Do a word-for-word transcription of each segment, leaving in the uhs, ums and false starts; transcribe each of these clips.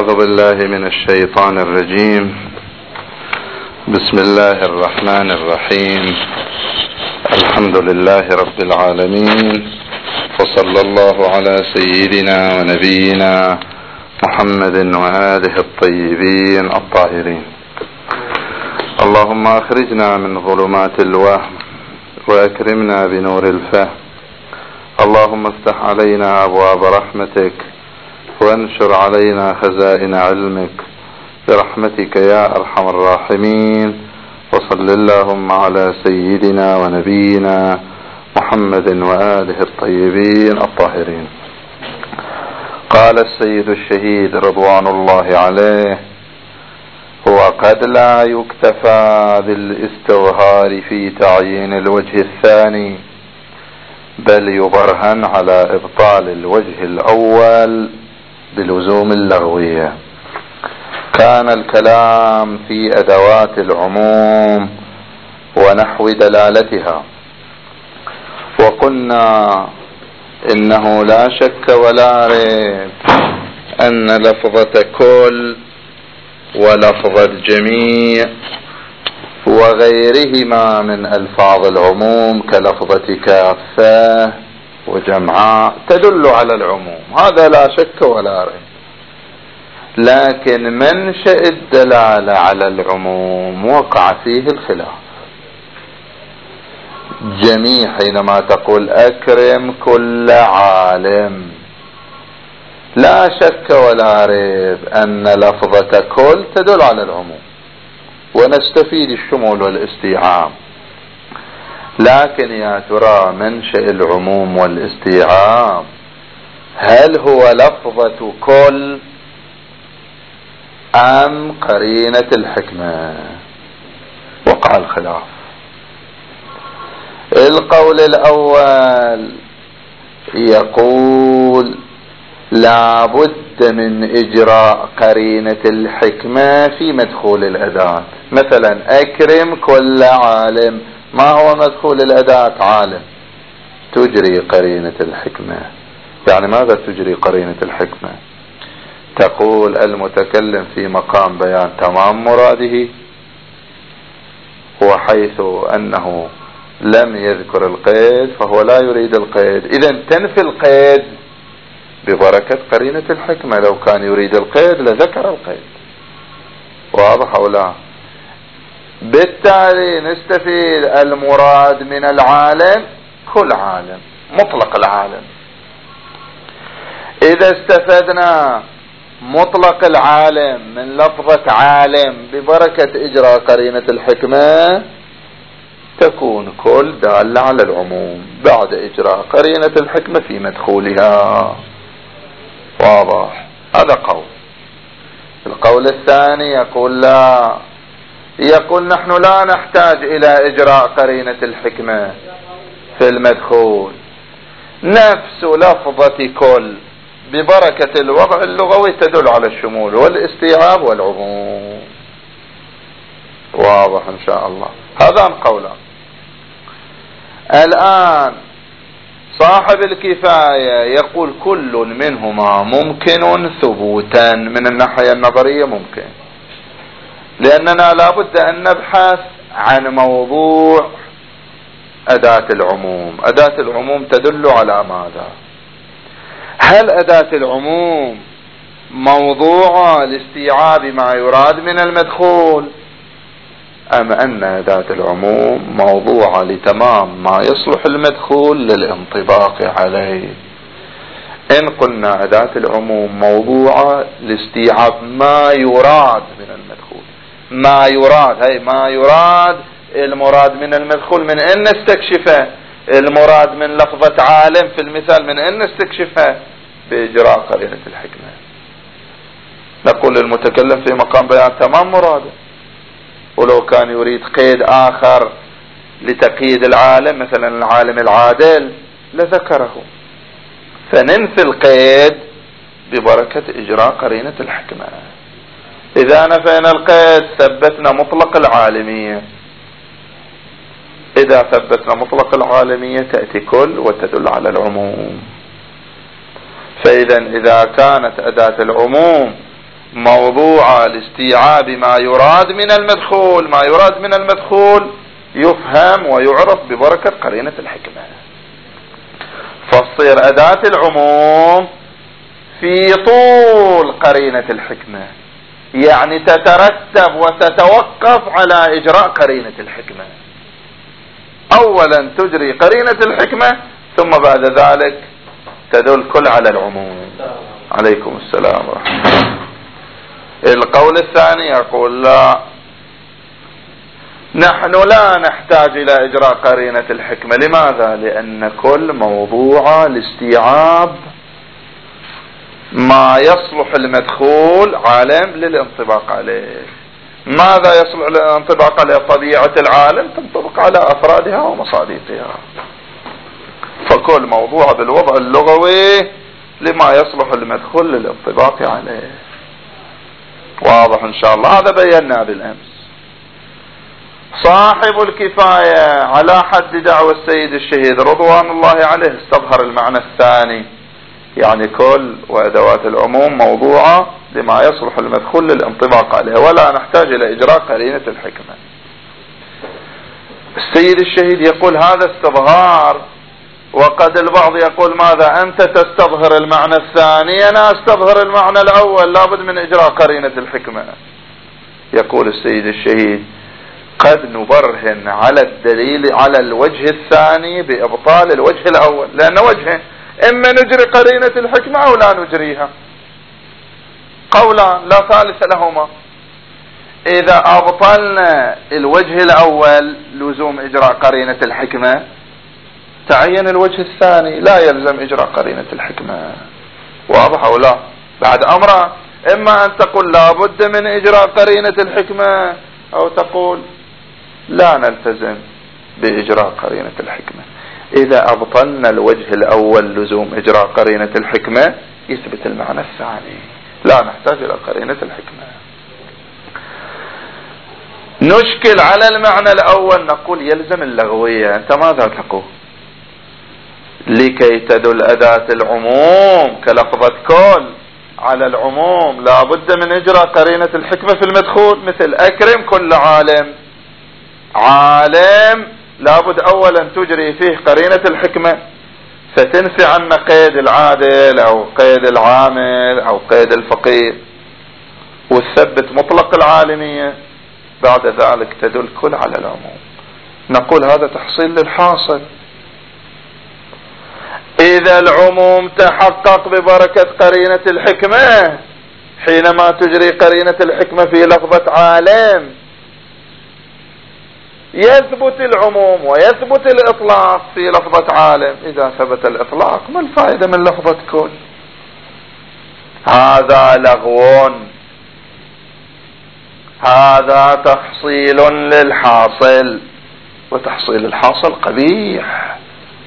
أعوذ بالله من الشيطان الرجيم. بسم الله الرحمن الرحيم. الحمد لله رب العالمين، وصلى الله على سيدنا ونبينا محمد وآله الطيبين الطاهرين. اللهم أخرجنا من ظلمات الوهم وأكرمنا بنور الفهم. اللهم افتح علينا أبواب رحمتك وانشر علينا خزائن علمك برحمتك يا أرحم الراحمين. وصل اللهم على سيدنا ونبينا محمد وآله الطيبين الطاهرين. قال السيد الشهيد رضوان الله عليه: وقد لا يكتفى بالاستظهار في تعيين الوجه الثاني، بل يبرهن على إبطال الوجه الأول بلزوم اللغوية. كان الكلام في أدوات العموم ونحو دلالتها، وقلنا إنه لا شك ولا ريب أن لفظة كل ولفظة جميع وغيرهما من ألفاظ العموم كلفظة كافة وجمعاء تدل على العموم، هذا لا شك ولا ريب. لكن منشأ الدلالة على العموم وقع فيه الخلاف. جميع حينما تقول أكرم كل عالم، لا شك ولا ريب أن لفظة كل تدل على العموم ونستفيد الشمول والاستيعاب. لكن يا ترى منشأ العموم والاستيعاب هل هو لفظة كل أم قرينة الحكمة؟ وقع الخلاف. القول الأول يقول لا بد من إجراء قرينة الحكمة في مدخول الأداة. مثلا أكرم كل عالم، ما هو مدخول الأداة؟ عالم. تجري قرينة الحكمة. يعني ماذا تجري قرينة الحكمة؟ تقول المتكلم في مقام بيان تمام مراده، وحيث أنه لم يذكر القيد فهو لا يريد القيد، إذن تنفي القيد ببركة قرينة الحكمة. لو كان يريد القيد لذكر القيد. واضح أو لا؟ بالتالي نستفيد المراد من العالم كل عالم، مطلق العالم. إذا استفدنا مطلق العالم من لفظة عالم ببركة إجراء قرينة الحكمة تكون كل دالة على العموم بعد إجراء قرينة الحكمة في مدخولها. واضح؟ هذا قول. القول الثاني يقول لا، يقول نحن لا نحتاج إلى إجراء قرينة الحكمة في المدخول، نفس لفظة كل ببركة الوضع اللغوي تدل على الشمول والاستيعاب والعموم. واضح إن شاء الله؟ هذان قولان. الآن صاحب الكفاية يقول كل منهما ممكن ثبوتا من الناحية النظرية، ممكن، لأننا لابد أن نبحث عن موضوع أداة العموم. أداة العموم تدل على ماذا؟ هل أداة العموم موضوع لاستيعاب ما يراد من المدخول، أم أن أداة العموم موضوع لتمام ما يصلح المدخول للانطباق عليه؟ إن قلنا أداة العموم موضوع لاستيعاب ما يراد من المدخول، ما يراد، هي ما يراد، المراد من المدخول من أن نستكشفه، المراد من لفظة عالم في المثال من أن نستكشفه بإجراء قرينة الحكمة. نقول المتكلم في مقام بيان تمام مراده، ولو كان يريد قيد آخر لتقييد العالم مثلا العالم العادل لذكره، فننفي القيد ببركة إجراء قرينة الحكمة. إذا نفينا القيد ثبتنا مطلق العالمية. إذا ثبتنا مطلق العالمية تأتي كل وتدل على العموم. فإذا إذا كانت أداة العموم موضوعة لاستيعاب ما يراد من المدخول. ما يراد من المدخول يفهم ويعرف ببركة قرينة الحكمة، فتصير أداة العموم في طول قرينة الحكمة، يعني تترتب وتتوقف على إجراء قرينة الحكمة. أولا تجري قرينة الحكمة ثم بعد ذلك تدل كل على العموم. عليكم السلام ورحمة الله. القول الثاني يقول لا، نحن لا نحتاج إلى إجراء قرينة الحكمة. لماذا؟ لأن كل موضوع لاستيعاب ما يصلح المدخول عالم للانطباق عليه. ماذا يصلح للانطباق عليه؟ طبيعة العالم تنطبق على أفرادها ومصادقها، فكل موضوع بالوضع اللغوي لما يصلح المدخول للانطباق عليه. واضح إن شاء الله؟ هذا بينا بالأمس. صاحب الكفاية على حد دعوى السيد الشهيد رضوان الله عليه استظهر المعنى الثاني، يعني كل وأدوات العموم موضوعة لما يصلح المدخول للانطباق عليه ولا نحتاج إلى إجراء قرينة الحكمة. السيد الشهيد يقول هذا استظهار، وقد البعض يقول ماذا أنت تستظهر المعنى الثاني، أنا استظهر المعنى الأول، لابد من إجراء قرينة الحكمة. يقول السيد الشهيد قد نبرهن على الدليل على الوجه الثاني بإبطال الوجه الأول، لأن وجهه إما نجري قرينة الحكمة أو لا نجريها، قولان لا ثالث لهما. إذا أبطلنا الوجه الأول لزوم إجراء قرينة الحكمة تعين الوجه الثاني لا يلزم إجراء قرينة الحكمة. واضح أو لا؟ بعد أمر إما أن تقول لا بد من إجراء قرينة الحكمة أو تقول لا نلتزم بإجراء قرينة الحكمة. إذا أبطلنا الوجه الأول لزوم إجراء قرينة الحكمة يثبت المعنى الثاني، لا نحتاج إلى قرينة الحكمة. نشكل على المعنى الأول نقول يلزم اللغوية. أنت ماذا تقول؟ لكي تدل أداة العموم كلفظة كل على العموم لا بد من إجراء قرينة الحكمة في المدخول، مثل أكرم كل عالم. عالم لابد أولا تجري فيه قرينة الحكمة فتنفي عنا قيد العادل أو قيد العامل أو قيد الفقير وتثبت مطلق العالمية، بعد ذلك تدل كل على العموم. نقول هذا تحصيل للحاصل. إذا العموم تحقق ببركة قرينة الحكمة حينما تجري قرينة الحكمة في لفظة عالم يثبت العموم ويثبت الإطلاق في لفظة عالم. إذا ثبت الإطلاق ما الفائدة من لفظة كل؟ هذا لغو، هذا تحصيل للحاصل، وتحصيل الحاصل قبيح.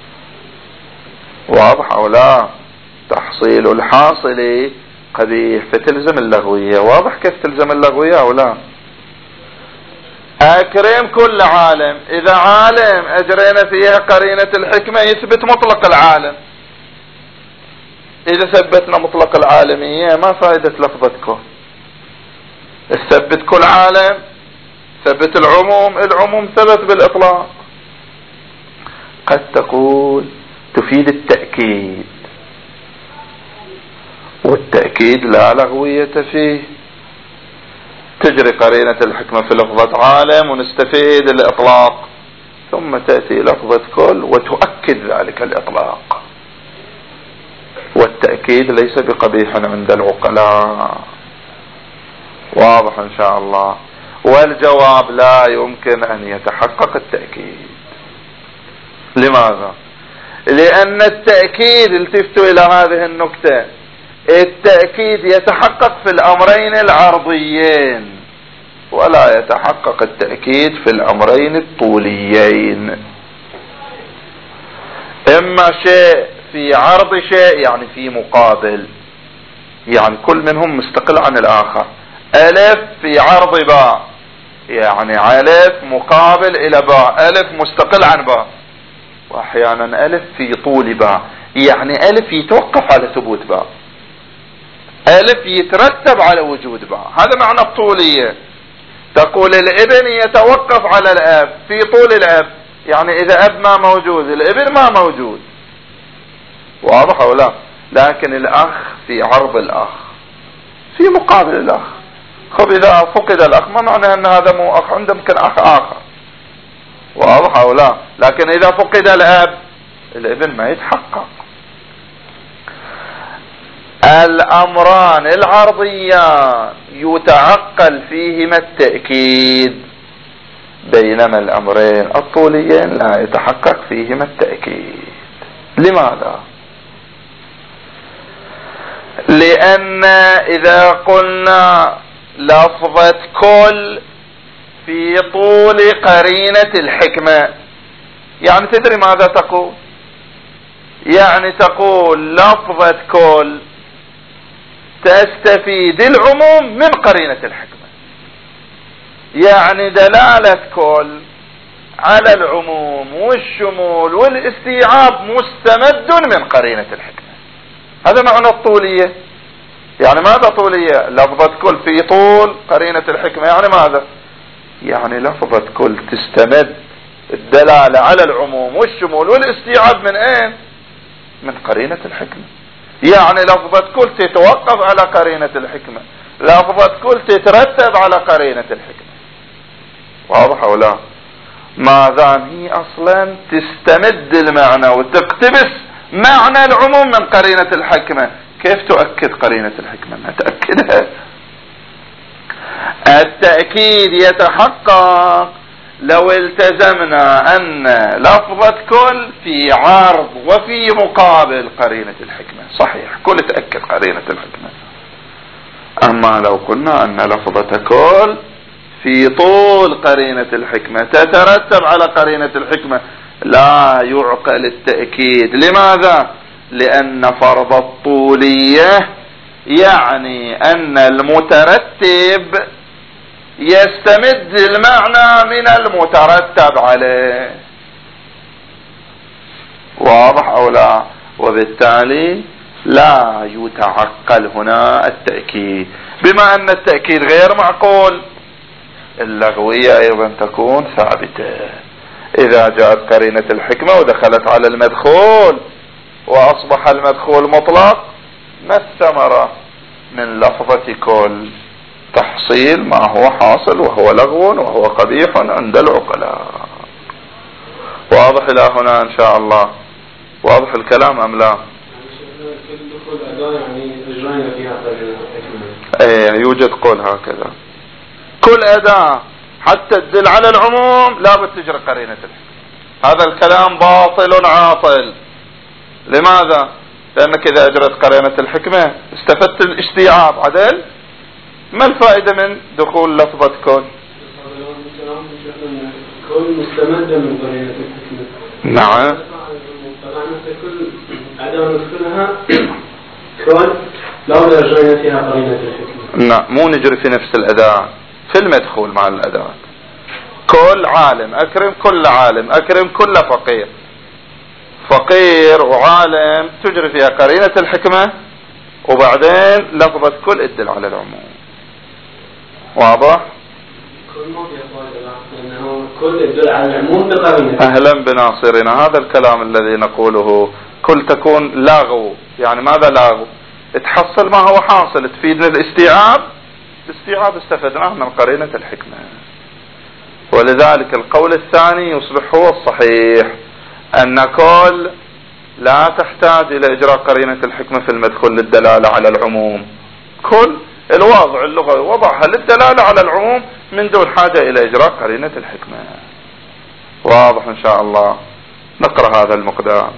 واضح أو لا؟ تحصيل الحاصل قبيح فتلزم اللغوية. واضح كيف تلزم اللغوية أو لا؟ أكرم كل عالم، إذا عالم أجرينا فيها قرينة الحكمة يثبت مطلق العالم. إذا ثبتنا مطلق العالمية ما فائدة لفظة كل؟ ثبت كل عالم، ثبت العموم، العموم ثبت بالإطلاق. قد تقول تفيد التأكيد، والتأكيد لا لغوية فيه. تجري قرينة الحكمة في لفظة عالم ونستفيد الإطلاق، ثم تأتي لفظة كل وتؤكد ذلك الإطلاق، والتأكيد ليس بقبيح عند العقلاء. واضح إن شاء الله؟ والجواب لا يمكن أن يتحقق التأكيد. لماذا؟ لأن التأكيد، التفتوا إلى هذه النكتة، التأكيد يتحقق في الأمرين العرضيين ولا يتحقق التأكيد في الأمرين الطوليين. إما شيء في عرض شيء يعني في مقابل، يعني كل منهم مستقل عن الآخر. ألف في عرض باء يعني ألف مقابل إلى باء، ألف مستقل عن باء. وأحيانا ألف في طول باء يعني ألف يتوقف على ثبوت باء. ألف يترتب على وجود باء. هذا معنى الطولية. تقول الابن يتوقف على الأب في طول الأب، يعني إذا أب ما موجود الابن ما موجود. واضح أو لا؟ لكن الأخ في عرض الأخ، في مقابل الأخ. خب إذا فقد الأخ ما معنى أن هذا مو أخ، عنده يمكن أخ آخر. واضح أو لا؟ لكن إذا فقد الأب الابن ما يتحقق. الأمران العرضيان يتعقل فيهما التأكيد، بينما الأمرين الطوليين لا يتحقق فيهما التأكيد. لماذا؟ لأن إذا قلنا لفظة كل في طول قرينة الحكمة، يعني تدري ماذا تقول؟ يعني تقول لفظة كل تستفيد العموم من قرينة الحكمة، يعني دلالة كل على العموم والشمول والاستيعاب مستمد من قرينة الحكمة. هذا معنى الطولية. يعني ماذا طولية؟ لفظة كل في طول قرينة الحكمة، يعني ماذا؟ يعني لفظة كل تستمد الدلالة على العموم والشمول والاستيعاب من اين؟ من قرينة الحكمة. يعني لفظة كل تتوقف على قرينة الحكمة، لفظة كل تترتب على قرينة الحكمة. واضح او لا؟ ما دام هي اصلا تستمد المعنى وتقتبس معنى العموم من قرينة الحكمة، كيف تؤكد قرينة الحكمة؟ ما تأكدها. التأكيد يتحقق لو التزمنا أن لفظة كل في عرض وفي مقابل قرينة الحكمة. صحيح كل تأكد قرينة الحكمة. أما لو قلنا أن لفظة كل في طول قرينة الحكمة تترتب على قرينة الحكمة، لا يعقل التأكيد. لماذا؟ لأن فرض الطولية يعني أن المترتب يستمد المعنى من المترتب عليه. واضح أو لا؟ وبالتالي لا يتعقل هنا التأكيد. بما أن التأكيد غير معقول، اللغوية أيضا تكون ثابتة. إذا جاءت قرينة الحكمة ودخلت على المدخول وأصبح المدخول مطلق، ما الثمرة من لفظة كل؟ تحصيل ما هو حاصل وهو لغو وهو قبيح عند العقلاء. واضح إلى هنا إن شاء الله؟ واضح الكلام أم لا؟ ايه يوجد قول هكذا، كل أداة حتى تدل على العموم لابد تجري قرينة الحكمة. هذا الكلام باطل عاطل. لماذا؟ لأنك إذا أجرت قرينة الحكمة استفدت الاستيعاب. عدل ما الفائدة من دخول لفظة كل؟ كل مستمدة من قرينة الحكمة. نعم. كل أداة ندخلها كل لو أجرينا فيها قرينة الحكمة. نعم، مو نجري في نفس الأداة، في المدخول مع الأداة. كل عالم أكرم كل عالم، أكرم كل فقير. فقير وعالم تجري فيها قرينة الحكمة، وبعدين لفظة كل ادل على العموم. واضح؟ كل ما فيها لأنه كل ادل على العموم بقرينة. أهلا بناصرنا. هذا الكلام الذي نقوله كل تكون لاغو. يعني ماذا لاغو؟ تحصل ما هو حاصل، تفيدنا الاستيعاب. الاستيعاب استفدناه من قرينة الحكمة. ولذلك القول الثاني يصبح هو الصحيح، أن كل لا تحتاج إلى إجراء قرينة الحكمة في المدخول للدلالة على العموم. كل الواضع اللغوي وضعها للدلالة على العموم من دون حاجة إلى إجراء قرينة الحكمة. واضح إن شاء الله؟ نقرأ هذا المقدار.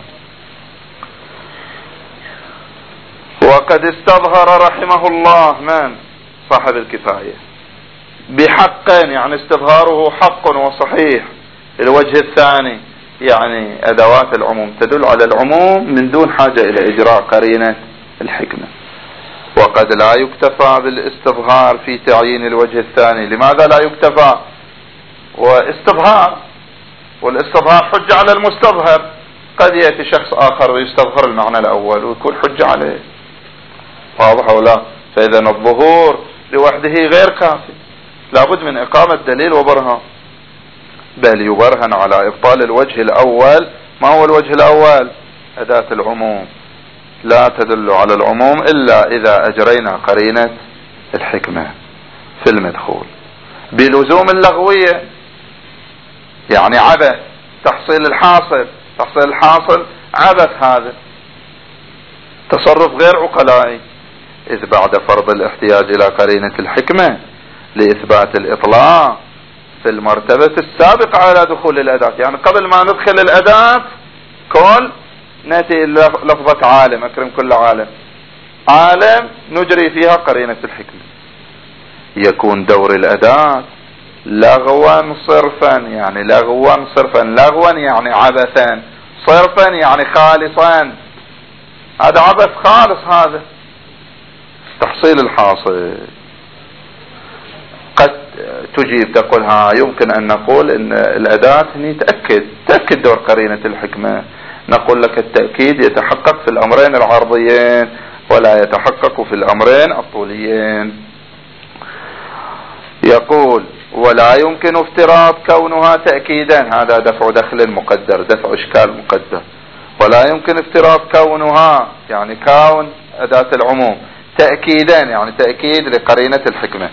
وقد استظهر رحمه الله من صاحب الكفاية بحق، يعني استظهاره حق وصحيح. الوجه الثاني يعني أدوات العموم تدل على العموم من دون حاجة إلى إجراء قرينة الحكمة. وقد لا يكتفى بالاستظهار في تعيين الوجه الثاني. لماذا لا يكتفى؟ واستظهار، والاستظهار حجة على المستظهر. قد يأتي شخص آخر ويستظهر المعنى الأول ويكون حجة عليه. واضح أو لا؟ فإذا الظهور لوحده غير كافي، لابد من إقامة دليل وبرهان. بل يبرهن على إبطال الوجه الأول. ما هو الوجه الأول؟ أداة العموم لا تدل على العموم إلا إذا أجرينا قرينة الحكمة في المدخول بلزوم اللغوية، يعني عبث تحصيل الحاصل. تحصيل الحاصل عبث، هذا تصرف غير عقلائي. إذ بعد فرض الاحتياج إلى قرينة الحكمة لإثبات الإطلاق في المرتبة السابقة على دخول الأداة، يعني قبل ما ندخل الأداة كل نأتي لفظة عالم، أكرم كل عالم، عالم نجري فيها قرينة الحكمة. يكون دور الأداة لغوا صرفا، يعني لغوا صرفا، لغوا يعني عبثا، صرفا يعني خالصا. هذا عبث خالص، هذا تحصيل الحاصل. قد تجيب تقول ها يمكن أن نقول أن الأداة هنا تأكد تأكد دور قرينة الحكمة. نقول لك التأكيد يتحقق في الأمرين العرضيين ولا يتحقق في الأمرين الطوليين. يقول ولا يمكن افتراض كونها تأكيدا، هذا دفع دخل مقدر، دفع إشكال مقدر. ولا يمكن افتراض كونها يعني كون أداة العموم تأكيدا، يعني تأكيد لقرينة الحكمة،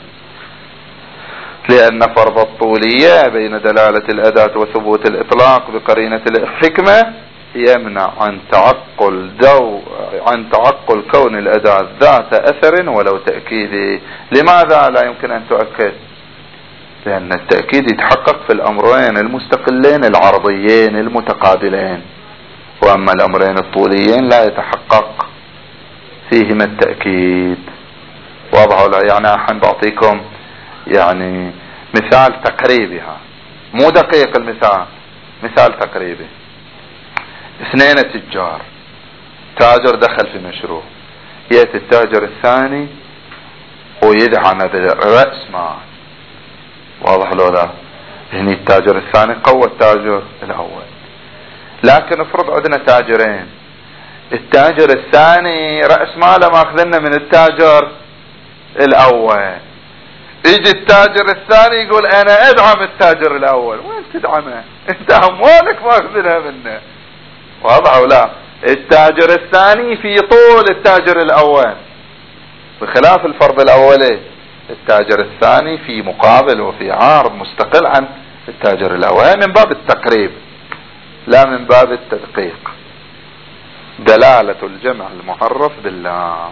لأن فرض الطولية بين دلالة الأداة وثبوت الإطلاق بقرينة الحكمة يمنع عن تعقل دو عن تعقل كون الأداة ذات أثر ولو تأكيدي. لماذا لا يمكن أن تؤكد؟ لأن التأكيد يتحقق في الأمرين المستقلين العرضيين المتقابلين، وأما الأمرين الطوليين لا يتحقق فيهما التأكيد. واضح ولا؟ يعني الحين بعطيكم يعني مثال تقريبي، مو دقيق المثال، مثال تقريبي. اثنين تجار، تاجر دخل في مشروع، يأتي التاجر الثاني ويدعم برأس مال. واضح لو لا؟ هني التاجر الثاني قوى التاجر الأول. لكن افرض عندنا تاجرين، التاجر الثاني رأس ماله ماخذنا من التاجر الأول، يجي التاجر الثاني يقول أنا أدعم التاجر الأول. وين تدعمه؟ انت أموالك ماخذنها منه. واضح ولا؟ التاجر الثاني في طول التاجر الأول، بخلاف الفرض الأولي التاجر الثاني في مقابل وفي عارض مستقل عن التاجر الأول، من باب التقريب لا من باب التدقيق. دلالة الجمع المعرف بالله.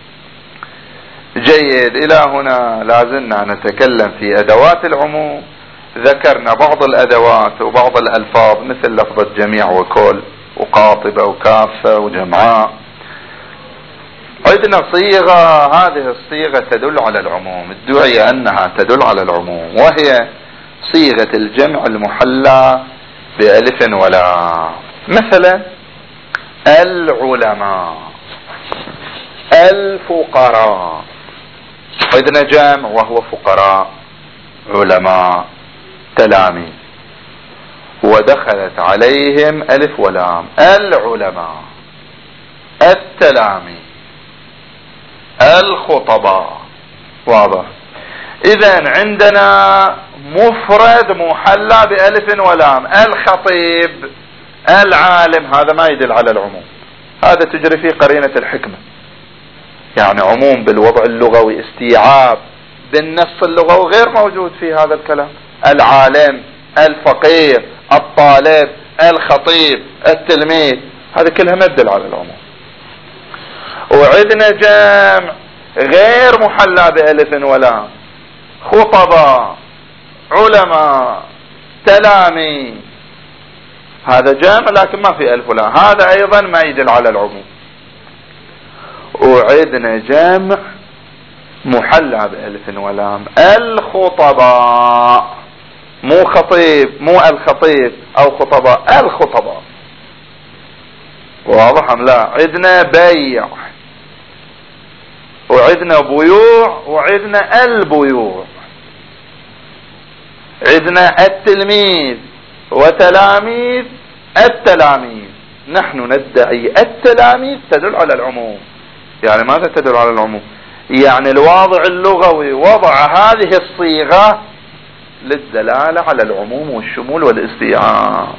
جيد، إلى هنا لازلنا نتكلم في أدوات العموم. ذكرنا بعض الأدوات وبعض الألفاظ مثل لفظة جميع وكل وقاطبة وكافة وجمعاء. عندنا صيغة، هذه الصيغة تدل على العموم، ادعي أنها تدل على العموم، وهي صيغة الجمع المحلى بألف ولا. مثلا العلماء، الفقراء، عندنا جمع وهو فقراء، علماء، تلاميذ، ودخلت عليهم ألف ولام. العلماء، التلاميذ، الخطباء. واضح؟ إذن عندنا مفرد محلى بألف ولام. الخطيب، العالم، هذا ما يدل على العموم، هذا تجري فيه قرينة الحكمة، يعني عموم بالوضع اللغوي، استيعاب بالنص اللغوي غير موجود في هذا الكلام. العالم، الفقير، الطالب، الخطيب، التلميذ، هذه كلها ما تدل على العموم. وعندنا جمع غير محلى بألف ولام، خطباء، علماء، تلاميذ، هذا جمع لكن ما في ألف ولام، هذا أيضا ما يدل على العموم. وعندنا جمع محلى بألف ولام، الخطباء، مو خطيب، مو الخطيب أو خطباء، الخطباء. واضح أم لا؟ عندنا بيع، وعندنا بيوع، وعندنا البيوع. عندنا التلميذ وتلاميذ التلاميذ. نحن ندعي التلاميذ تدل على العموم. يعني ماذا تدل على العموم؟ يعني الواضع اللغوي وضع هذه الصيغة للدلالة على العموم والشمول والاستيعاب،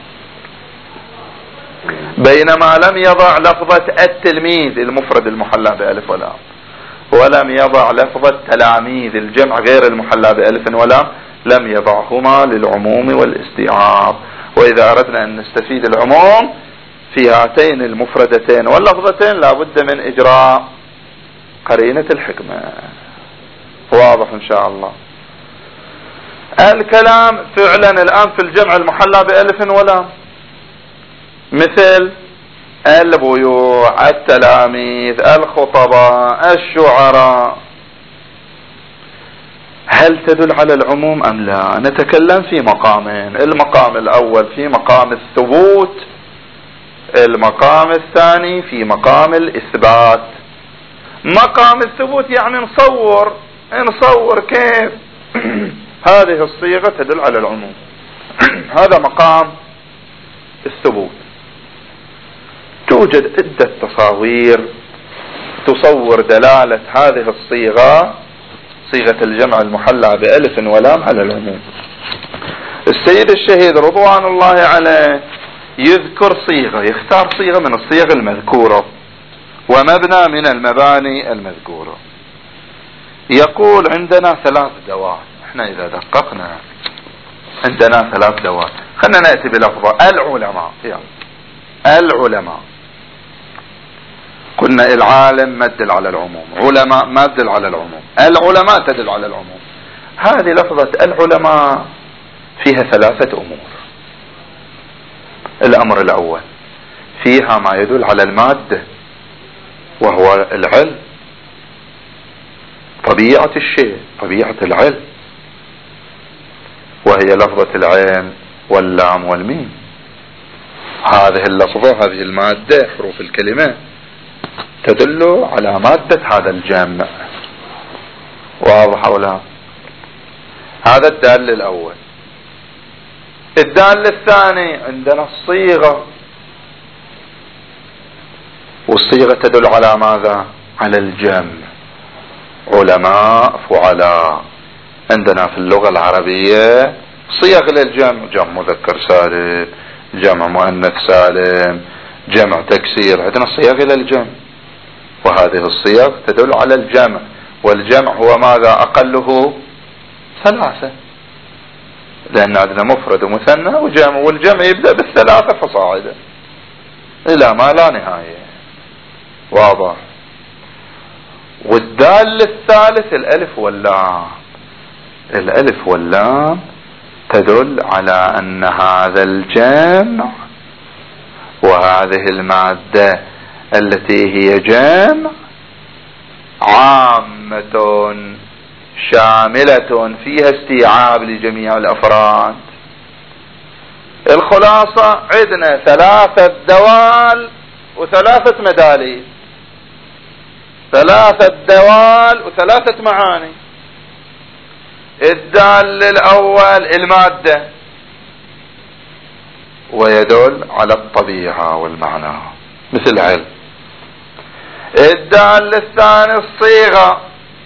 بينما لم يضع لفظة التلميذ المفرد المحلى بألف ولام، ولم يضع لفظة تلاميذ الجمع غير المحلى بألف ولام، لم يضعهما للعموم والاستيعاب. وإذا أردنا أن نستفيد العموم في هاتين المفردتين واللفظتين لابد من إجراء قرينة الحكمة. واضح إن شاء الله. الكلام فعلا الآن في الجمع المحلى بألف ولام، مثل البيوع، التلاميذ، الخطباء، الشعراء، هل تدل على العموم أم لا؟ نتكلم في مقامين، المقام الأول في مقام الثبوت، المقام الثاني في مقام الإثبات. مقام الثبوت يعني نصور نصور كيف هذه الصيغة تدل على العموم. هذا مقام الثبوت. توجد عدة تصاوير تصور دلالة هذه الصيغة، صيغة الجمع المحلى بألف ولام، على العموم. السيد الشهيد رضوان الله عليه يذكر صيغة، يختار صيغة من الصيغ المذكورة ومبنى من المباني المذكورة. يقول عندنا ثلاث دوات. احنا اذا دققنا عندنا ثلاث دوات. خلنا نأتي بلفظة العلماء. يعني العلماء قلنا العالم ما تدل على العموم، علماء ما تدل على العموم، العلماء تدل على العموم. هذه لفظة العلماء فيها ثلاثة أمور. الأمر الأول فيها ما يدل على المادة وهو العلم، طبيعة الشيء، طبيعة العلم، وهي لفظة العين واللام والميم. هذه اللفظة، هذه المادة، حروف الكلمة تدل على مادة هذا الجمع. واضح ولا؟ هذا الدال الأول. الدال الثاني عندنا الصيغة، والصيغة تدل على ماذا؟ على الجمع. علماء، فعلاء. عندنا في اللغة العربية صيغ للجمع، جمع مذكر سالم، جمع مؤنث سالم، جمع تكسير، عندنا صيغ للجمع، وهذه الصيغ تدل على الجمع. والجمع هو ماذا؟ أقله ثلاثة، لأن عندنا مفرد ومثنى وجمع، والجمع يبدأ بالثلاثة فصاعدا إلى ما لا نهاية. واضح. والدال الثالث الألف واللام. الألف واللام تدل على أن هذا الجمع وهذه المادة التي هي جمع عامة شاملة فيها استيعاب لجميع الأفراد. الخلاصة عندنا ثلاثة دوال وثلاثة مدالي، ثلاثة دوال وثلاثة معاني. الدال الأول المادة ويدل على الطبيعة والمعنى مثل علم. الدال الثاني الصيغة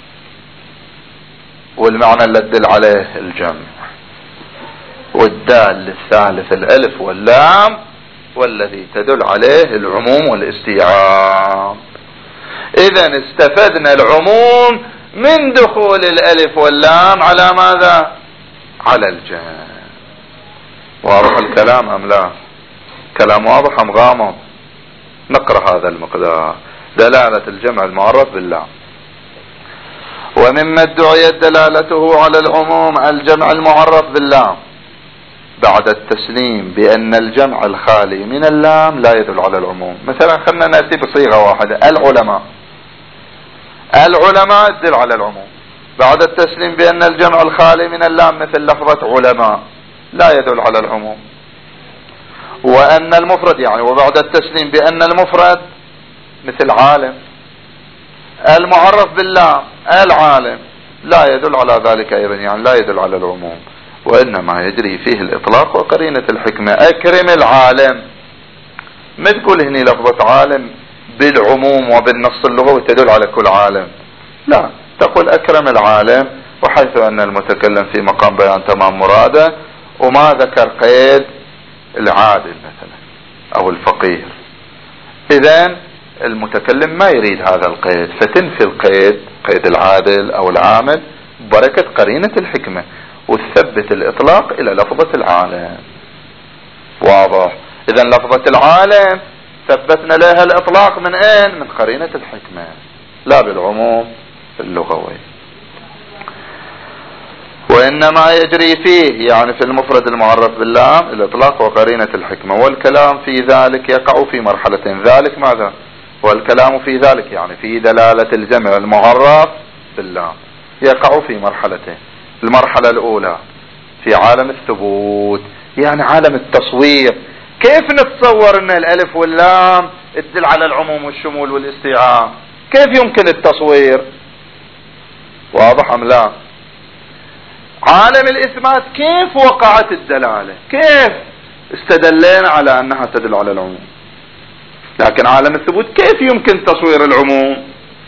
والمعنى اللي تدل عليه الجمع. والدال الثالث الألف واللام والذي تدل عليه العموم والاستيعاب. إذن استفدنا العموم من دخول الألف واللام على ماذا؟ على الجمع. واضح الكلام أم لا؟ كلام واضح أم غامض؟ نقرأ هذا المقدار. دلالة الجمع المعرف باللام. ومما ادعيت دلالته على العموم الجمع المعرف باللام بعد التسليم بأن الجمع الخالي من اللام لا يدل على العموم. مثلا خلنا نأتي بصيغة واحدة، العلماء. العلماء تدل على العموم بعد التسليم بأن الجمع الخالي من اللام مثل لفظة علماء لا يدل على العموم. وأن المفرد يعني وبعد التسليم بأن المفرد مثل عالم. المعرف باللام العالم لا يدل على ذلك أيضا، يعني لا يدل على العموم، وإنما يجري فيه الإطلاق وقرينة الحكمة. أكرم العالم، ما تقول هني لفظة عالم بالعموم وبالنص اللغوي تدل على كل عالم، لا، تقول أكرم العالم، وحيث أن المتكلم في مقام بيان تمام مراده وما ذكر قيد العادل مثلا أو الفقير، إذن المتكلم ما يريد هذا القيد، فتنفي القيد، قيد العادل أو العامل، بركة قرينة الحكمة، وتثبت الإطلاق إلى لفظة العالم. واضح؟ إذن لفظة العالم ثبتنا لها الإطلاق من أين؟ من قرينة الحكمة، لا بالعموم اللغوي. وإنما يجري فيه يعني في المفرد المعرف باللام الإطلاق وقرينة الحكمة، والكلام في ذلك يقع في مرحلة. ذلك ماذا؟ والكلام في ذلك يعني في دلالة الجمع المعرف باللام يقع في مرحلتين. المرحلة الأولى في عالم الثبوت، يعني عالم التصوير. كيف نتصور أن الألف واللام تدل على العموم والشمول والاستيعاب؟ كيف يمكن التصوير؟ واضح أم لا؟ عالم الإثبات كيف وقعت الدلالة؟ كيف استدلين على أنها تدل على العموم؟ لكن عالم الثبوت كيف يمكن تصوير العموم؟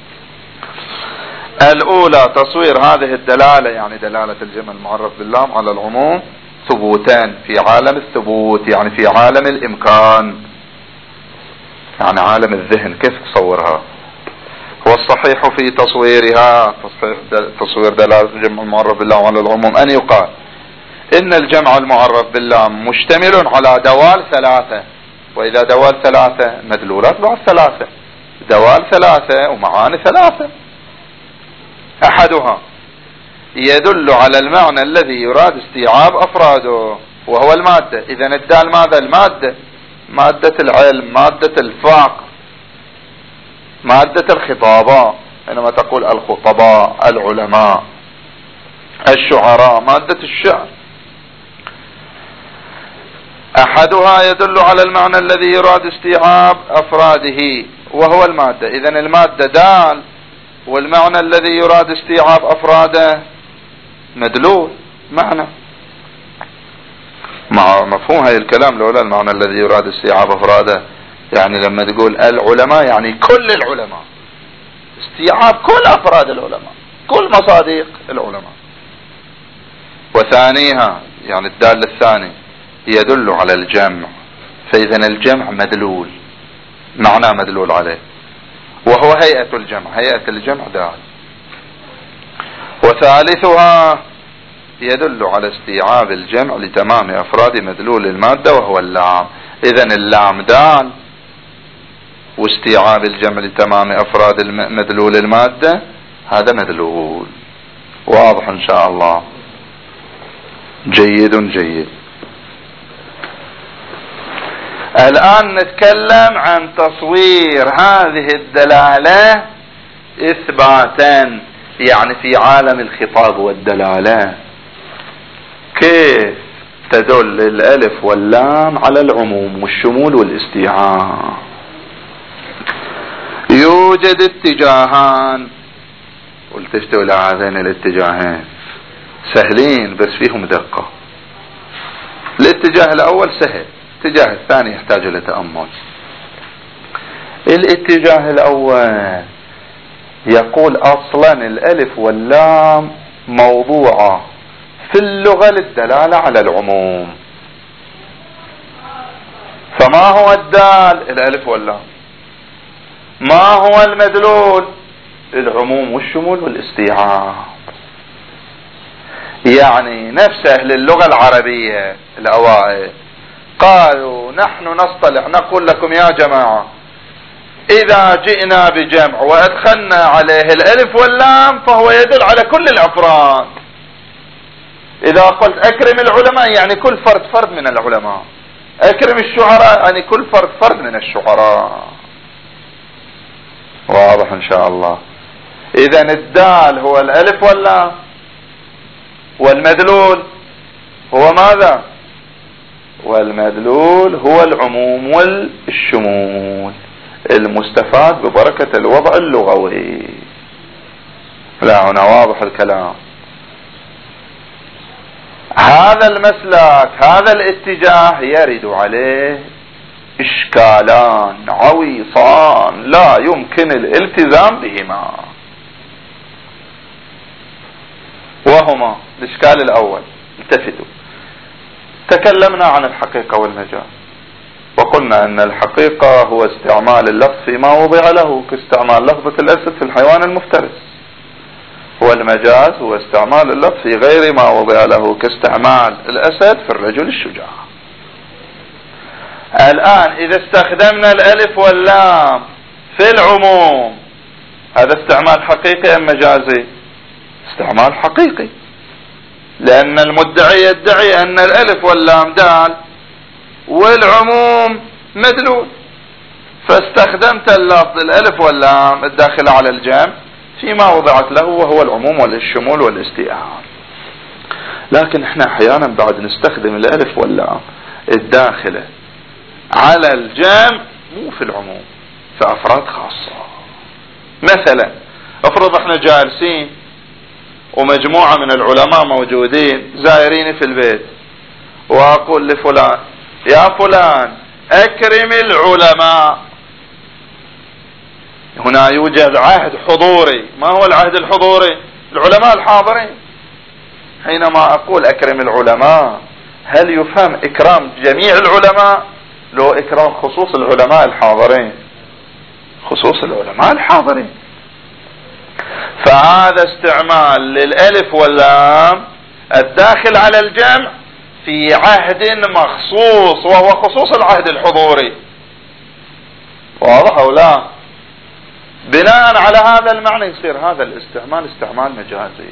الأولى تصوير هذه الدلالة يعني دلالة الجمع المعرف باللام على العموم ثبوتان في عالم الثبوت، يعني في عالم الإمكان، يعني عالم الذهن. كيف تصورها؟ والصحيح في تصويرها تصحيح تصوير دلالة الجمع المعرف باللام على العموم أن يقال إن الجمع المعرف باللام مشتمل على دوال ثلاثة، وإذا دوال ثلاثة مدلولات بعد ثلاثة، دوال ثلاثة ومعاني ثلاثة. أحدها يدل على المعنى الذي يراد استيعاب أفراده وهو المادة. إذن الدال ماذا؟ المادة، مادة العلم، مادة الفقه، مادة الخطابة، حينما تقول الخطباء، العلماء، الشعراء، مادة الشعر. أحدها يدل على المعنى الذي يراد استيعاب أفراده وهو المادة. إذن المادة دال، والمعنى الذي يراد استيعاب أفراده مدلول معنى. مع مفهوم هاي الكلام لولا المعنى الذي يراد استيعاب أفراده، يعني لما تقول العلماء يعني كل العلماء، استيعاب كل أفراد العلماء، كل مصادق العلماء. وثانيها يعني الدال الثاني يدل على الجمع، فإذا الجمع مدلول، معنى مدلول عليه وهو هيئة الجمع، هيئة الجمع دال. وثالثها يدل على استيعاب الجمع لتمام أفراد مدلول المادة وهو اللام. إذن اللام دال، واستيعاب الجمع لتمام أفراد مدلول المادة هذا مدلول. واضح إن شاء الله؟ جيد جيد. الآن نتكلم عن تصوير هذه الدلالة إثباتا، يعني في عالم الخطاب والدلالة كيف تدل الألف واللام على العموم والشمول والاستيعاب. يوجد اتجاهان، والتفتوا إلى هذين الاتجاهين سهلين بس فيهم دقة. الاتجاه الأول سهل، الاتجاه الثاني يحتاج إلى تأمل. الاتجاه الأول يقول أصلا الألف واللام موضوعة في اللغة للدلالة على العموم. فما هو الدال؟ الألف واللام. ما هو المدلول؟ العموم والشمول والاستيعاب. يعني نفس أهل اللغة العربية الأوائل قالوا نحن نصطلح نقول لكم يا جماعة إذا جئنا بجمع وأدخلنا عليه الألف واللام فهو يدل على كل الأفراد. إذا قلت أكرم العلماء يعني كل فرد فرد من العلماء، أكرم الشعراء يعني كل فرد فرد من الشعراء. واضح إن شاء الله؟ إذن الدال هو الألف واللام، والمدلول هو ماذا؟ والمدلول هو العموم والشمول المستفاد ببركة الوضع اللغوي. لا هنا واضح الكلام. هذا المسلك، هذا الاتجاه يرد عليه إشكالان عويصان لا يمكن الالتزام بهما. وهما الإشكال الأول. التفتوا، تكلمنا عن الحقيقة والمجاز، وقلنا أن الحقيقة هو استعمال اللفظ فيما وضع له، كاستعمال لفظة الأسد في الحيوان المفترس، والمجاز هو استعمال اللفظ في غير ما وضع له، كاستعمال الأسد في الرجل الشجاع. الآن إذا استخدمنا الألف واللام في العموم، هذا استعمال حقيقي أم مجازي؟ استعمال حقيقي، لأن المدعي يدعي أن الألف واللام دال والعموم مدلول، فاستخدمت اللفظ الألف واللام الداخل على الجمع فيما وضعت له، وهو العموم والشمول والاستيعاب. لكن احنا احيانا بعد نستخدم الألف واللام الداخلة على الجمع مو في العموم، في أفراد خاصة. مثلا افرض احنا جالسين ومجموعة من العلماء موجودين زائرين في البيت، واقول لفلان يا فلان اكرم العلماء. هنا يوجد عهد حضوري. ما هو العهد الحضوري؟ العلماء الحاضرين. حينما اقول اكرم العلماء، هل يفهم اكرام جميع العلماء؟ لو اكرام خصوص العلماء الحاضرين، خصوص العلماء الحاضرين. فهذا استعمال للألف واللام الداخل على الجمع في عهد مخصوص، وهو خصوص العهد الحضوري. واضح أو لا؟ بناء على هذا المعنى يصير هذا الاستعمال استعمال مجازي،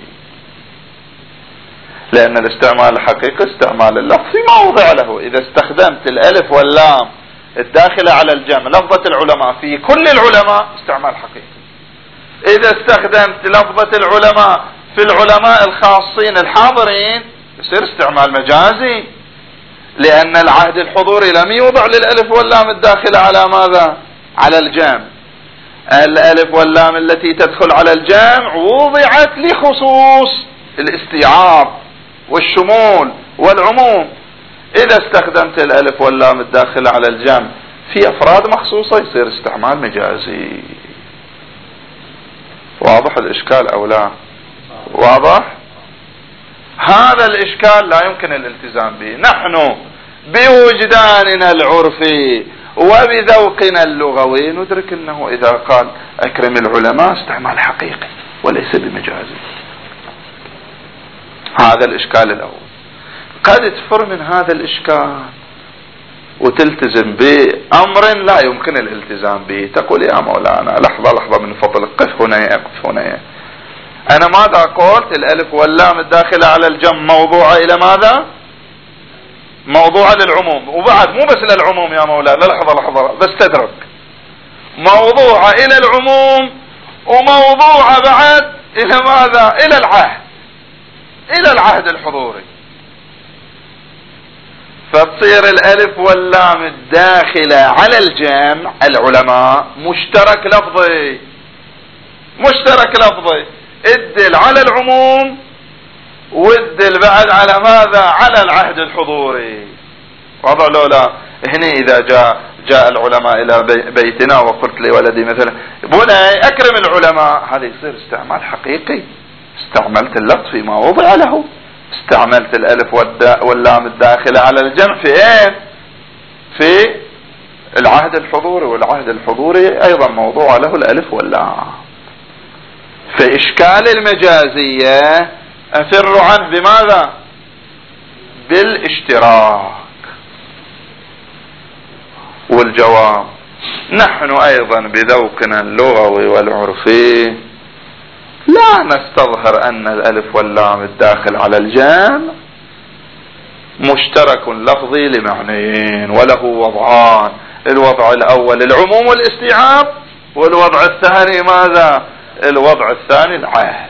لأن الاستعمال الحقيقي استعمال اللفظ فيما وضع له. إذا استخدمت الألف واللام الداخلة على الجمع لفظة العلماء في كل العلماء استعمال حقيقي. إذا استخدمت لفظة العلماء في العلماء الخاصين الحاضرين يصير استعمال مجازي، لأن العهد الحضوري لم يوضع للألف واللام الداخلة على ماذا؟ على الجمع. الألف واللام التي تدخل على الجمع وضعت لخصوص الاستيعاب والشمول والعموم. إذا استخدمت الألف واللام الداخلة على الجمع في أفراد مخصوصة يصير استعمال مجازي. واضح الإشكال أو لا؟ واضح؟ هذا الإشكال لا يمكن الالتزام به. نحن بوجداننا العرفي وبذوقنا اللغوي ندرك أنه إذا قال أكرم العلماء استعمال حقيقي وليس بمجازي. هذا الإشكال الأول. قد تفر من هذا الإشكال وتلتزم بأمر لا يمكن الالتزام به. تقول يا مولانا لحظة لحظة من فضلك، قف هنا قف هنا. أنا ماذا قلت؟ الألف واللام الداخلة على الجمع موضوعة إلى ماذا؟ موضوعة للعموم، وبعد مو بس للعموم يا مولانا، لحظة لحظة بس تدرك، موضوعة إلى العموم وموضوعة بعد إلى ماذا؟ إلى العهد، إلى العهد الحضوري. فتصير الألف واللام الداخلة على الجمع العلماء مشترك لفظي، مشترك لفظي، ادل على العموم وادل بعد على ماذا؟ على العهد الحضوري. وضع لولا هنا إذا جاء جاء العلماء إلى بيتنا وقلت لولدي مثلا بني أكرم العلماء، هذا يصير استعمال حقيقي، استعملت اللفظ فيما وضع له، استعملت الألف واللام الداخلة على الجمع في ايه؟ في العهد الحضوري، والعهد الحضوري أيضا موضوع له الألف واللام. في إشكال المجازية أفر عنه بماذا؟ بالاشتراك. والجواب نحن أيضا بذوقنا اللغوي والعرفي لا نستظهر أن الألف واللام الداخل على الجمع مشترك لفظي لمعنيين وله وضعان. الوضع الأول العموم والاستيعاب، والوضع الثاني ماذا؟ الوضع الثاني العهد.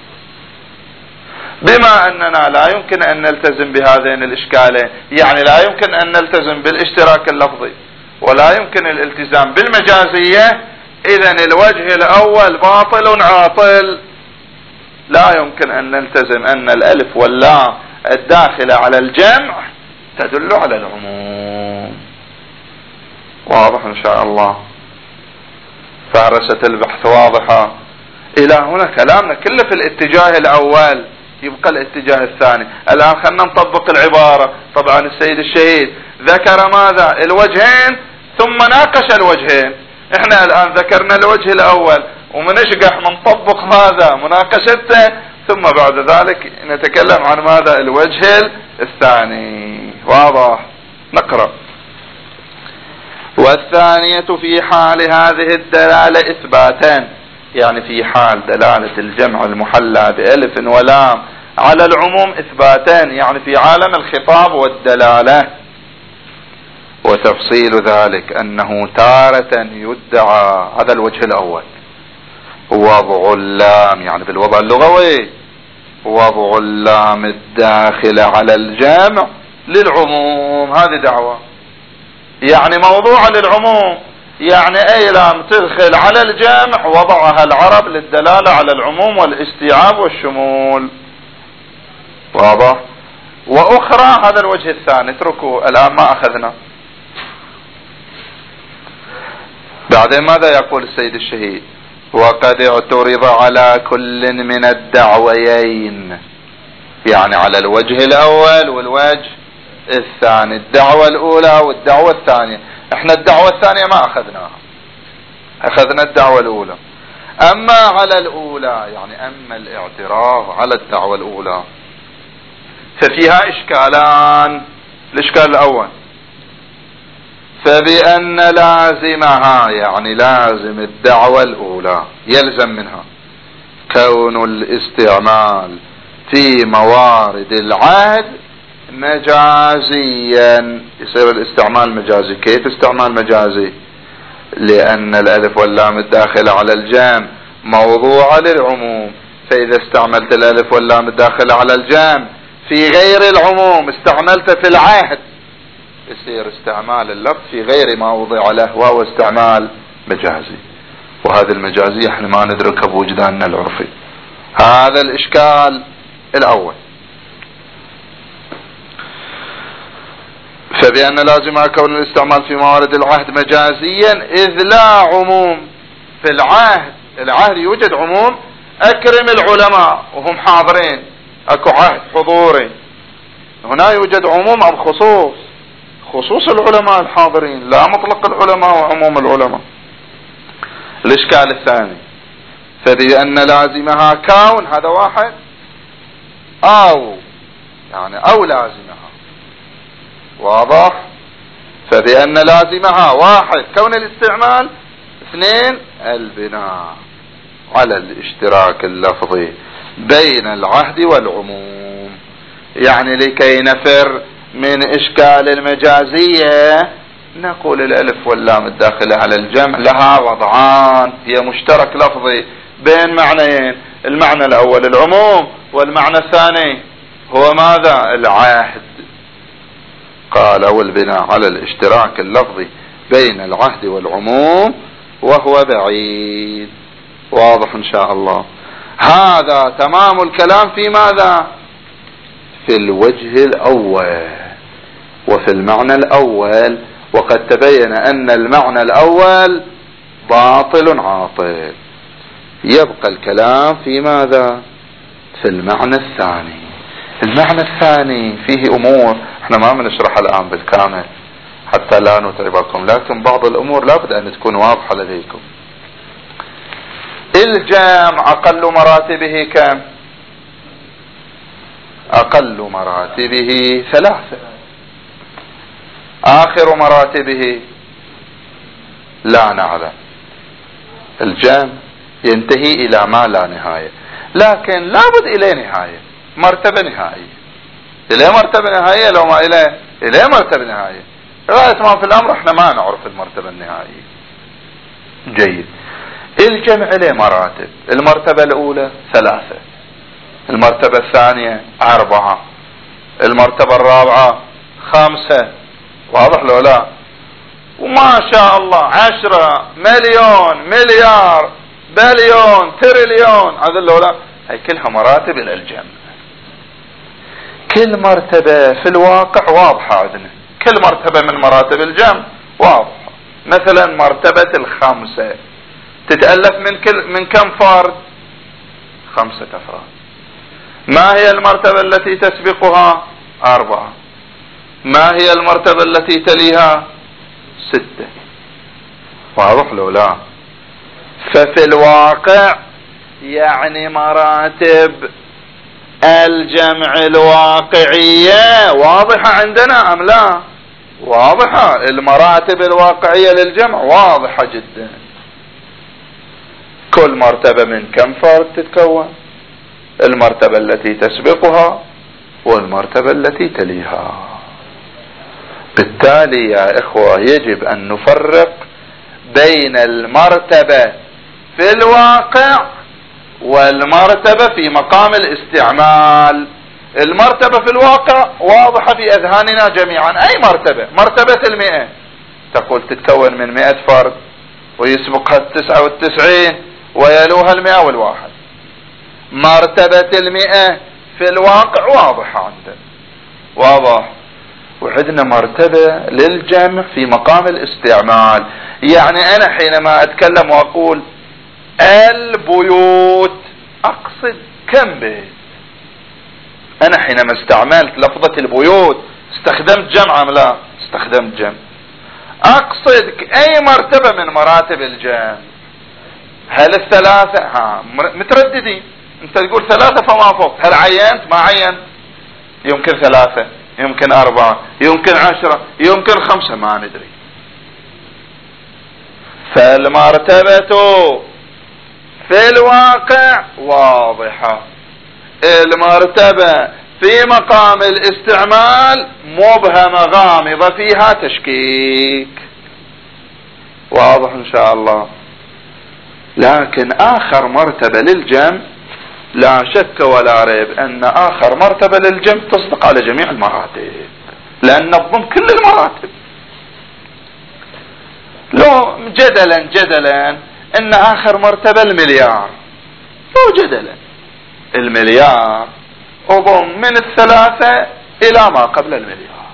بما أننا لا يمكن أن نلتزم بهذين الإشكالين، يعني لا يمكن أن نلتزم بالاشتراك اللفظي ولا يمكن الالتزام بالمجازية، إذن الوجه الأول باطل عاطل. لا يمكن أن نلتزم أن الألف واللام الداخلة على الجمع تدل على العموم. واضح إن شاء الله؟ فهرسة البحث واضحة. إلى هنا كلامنا كله في الاتجاه الأول يبقى الاتجاه الثاني. الآن خلنا نطبق العبارة. طبعا السيد الشهيد ذكر ماذا؟ الوجهين ثم ناقش الوجهين. احنا الآن ذكرنا الوجه الأول ومنشقح منطبق ماذا؟ مناقشته، ثم بعد ذلك نتكلم عن ماذا؟ الوجه الثاني. واضح؟ نقرأ. والثانية في حال هذه الدلالة إثباتان، يعني في حال دلالة الجمع المحلى بألف ولام على العموم إثباتان، يعني في عالم الخطاب والدلالة. وتفصيل ذلك أنه تارة يدعى، هذا الوجه الأول، وضع اللام يعني بالوضع اللغوي، وضع اللام الداخل على الجمع للعموم، هذه دعوة، يعني موضوع للعموم، يعني أي لام تدخل على الجمع وضعها العرب للدلالة على العموم والاستيعاب والشمول. واضح؟ وأخرى هذا الوجه الثاني، اتركوا الآن ما أخذنا. بعدين ماذا يقول السيد الشهيد؟ وقد اعترض على كل من الدعويين، يعني على الوجه الأول والوجه الثاني، الدعوة الأولى والدعوة الثانية. احنا الدعوة الثانية ما أخذناها، أخذنا الدعوة الأولى. أما على الأولى يعني أما الاعتراض على الدعوة الأولى ففيها إشكالان. الإشكال الأول فبأن لازمها، يعني لازم الدعوة الأولى يلزم منها كون الاستعمال في موارد العهد مجازيا. يصير الاستعمال مجازي. كيف استعمال مجازي؟ لأن الألف واللام الداخلة على الجام موضوعة للعموم، فإذا استعملت الألف واللام الداخلة على الجام في غير العموم استعملت في العهد، يصير استعمال اللفظ في غير ما وضع له، وهو استعمال مجازي. وهذا المجازي احنا ما ندركه بوجداننا العرفي. هذا الإشكال الأول. فبأن لازم كون الاستعمال في موارد العهد مجازيا إذ لا عموم في العهد. العهد يوجد عموم، أكرم العلماء وهم حاضرين، أكو عهد حضوري. هنا يوجد عموم أو خصوص، خصوص العلماء الحاضرين، لا مطلق العلماء وعموم العلماء. الإشكال الثاني فبأن لازمها كون، هذا واحد، أو يعني أو لازمها. واضح؟ فبأن لازمها واحد كون الاستعمال، اثنين البناء على الاشتراك اللفظي بين العهد والعموم. يعني لكي نفر من إشكال المجازية نقول الألف واللام الداخلة على الجمع لها وضعان، هي مشترك لفظي بين معنيين، المعنى الأول العموم والمعنى الثاني هو ماذا؟ العهد. قال والبناء على الاشتراك اللفظي بين العهد والعموم وهو بعيد. واضح إن شاء الله. هذا تمام الكلام في ماذا؟ في الوجه الأول وفي المعنى الأول. وقد تبين أن المعنى الأول باطل عاطل. يبقى الكلام في ماذا؟ في المعنى الثاني. المعنى الثاني فيه أمور احنا ما بنشرحها الآن بالكامل حتى لا نتعبكم، لكن بعض الأمور لابد أن تكون واضحة لديكم. الجمع أقل مراتبه كم؟ أقل مراتبه ثلاثة، آخر مراتبه لا نعلم. الجمع ينتهي إلى ما لا نهاية، لكن لابد إليه نهاية، مرتبة نهائية. إليه مرتبة نهائية، لو ما إليه إليه مرتبة نهائية. غاية ما في الأمر احنا ما نعرف المرتبة النهائية. جيد. الجمع له مراتب. المرتبة الأولى ثلاثة، المرتبة الثانية أربعة، المرتبة الرابعة خمسة. واضح لو لا؟ وما شاء الله عشرة، مليون، مليار، بليون، تريليون، هذا لو لا، هي كلها مراتب إلى الجمع. كل مرتبة في الواقع واضحة عندنا، كل مرتبة من مراتب الجمع واضحة. مثلا مرتبة الخمسة تتألف من كل من كم فرد؟ خمسة أفراد. ما هي المرتبة التي تسبقها؟ أربعة. ما هي المرتبة التي تليها؟ ستة. واضح لو لا؟ ففي الواقع يعني مراتب الجمع الواقعية واضحة عندنا أم لا؟ واضحة. المراتب الواقعية للجمع واضحة جدا. كل مرتبة من كم فرد تتكون؟ المرتبة التي تسبقها والمرتبة التي تليها. بالتالي يا إخوة يجب أن نفرق بين المرتبة في الواقع والمرتبة في مقام الاستعمال. المرتبة في الواقع واضحة في أذهاننا جميعا. أي مرتبة؟ مرتبة المئة تقول تتكون من مئة فرد ويسبقها التسعة والتسعين ويلوها المئة والواحد. مرتبة المئة في الواقع واضحة عندنا، واضح. وعندنا مرتبة للجمع في مقام الاستعمال. يعني أنا حينما أتكلم وأقول البيوت أقصد كم بيت؟ أنا حينما استعملت لفظة البيوت استخدمت جمع أم لا؟ استخدمت جمع. أقصد أي مرتبة من مراتب الجمع؟ هل الثلاثة؟ ها مترددين. أنت تقول ثلاثة فما فوق. هل عينت؟ ما عين. يمكن ثلاثة، يمكن أربعة، يمكن عشرة، يمكن خمسة، ما ندري. فالمرتبة في الواقع واضحة. المرتبة في مقام الاستعمال مبهمة غامضة فيها تشكيك. واضح إن شاء الله. لكن آخر مرتبة للجمع لا شك ولا ريب أن آخر مرتبة للجمع تصدق على جميع المراتب، لأن نضم كل المراتب. لو جدلا جدلا أن آخر مرتبة المليار، لو جدلا المليار أضم من الثلاثة إلى ما قبل المليار.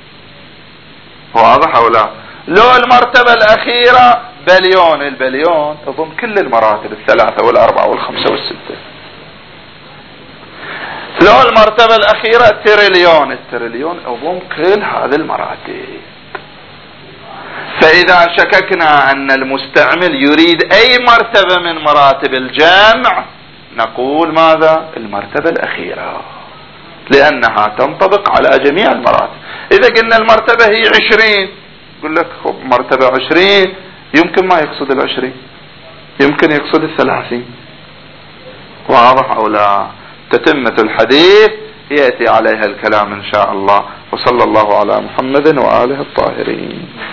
واضح أو لا؟ لو المرتبة الأخيرة بليون، البليون أضم كل المراتب الثلاثة والأربعة والخمسة والستة. لو المرتبة الأخيرة تريليون، التريليون أضم كل هذه المراتب. فإذا شككنا أن المستعمل يريد أي مرتبة من مراتب الجمع نقول ماذا؟ المرتبة الأخيرة، لأنها تنطبق على جميع المراتب. إذا قلنا المرتبة هي عشرين، يقول لك خب مرتبة عشرين، يمكن ما يقصد العشرين، يمكن يقصد الثلاثين. واضح أو لا؟ تتمة الحديث يأتي عليها الكلام إن شاء الله. وصلى الله على محمد وآله الطاهرين.